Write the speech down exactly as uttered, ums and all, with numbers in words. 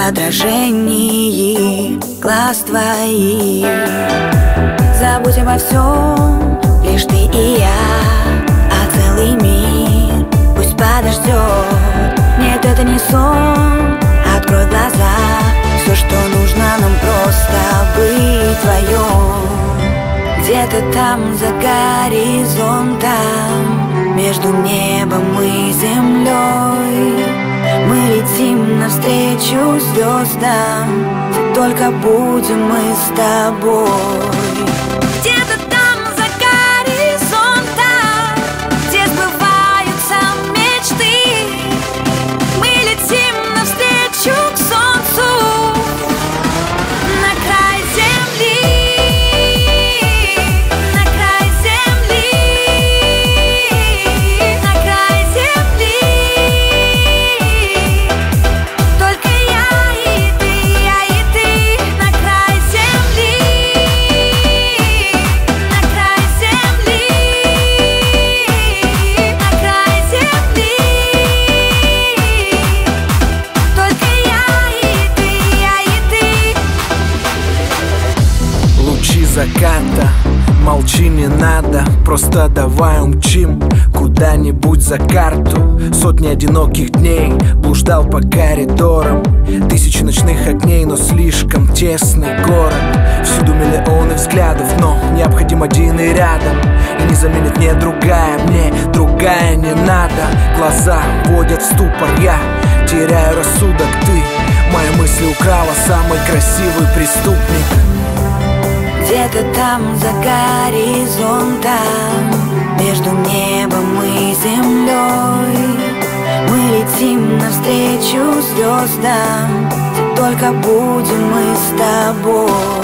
отражении глаз твоих. Забудь обо всем, лишь ты и я, а целый мир пусть подождет. Нет, это не сон, открой глаза. Все, что нужно нам, просто быть вдвоем. Где-то там за горизонтом, между небом и землей, мы летим навстречу звездам, где только будем мы с тобой. Где-то там за горизонтом, где сбываются мечты, мы летим навстречу к солнцу, на край земли. Заката, молчи, не надо, просто давай умчим куда-нибудь за карту. Сотни одиноких дней блуждал по коридорам, тысячи ночных огней, но слишком тесный город. Всюду миллионы взглядов, но необходим один и рядом. И не заменит мне другая, мне другая не надо. Глаза водят в ступор, я теряю рассудок. Ты мои мысли украла, самый красивый преступник. Где-то там за горизонтом, между небом и землей, мы летим навстречу звездам, где только будем мы с тобой.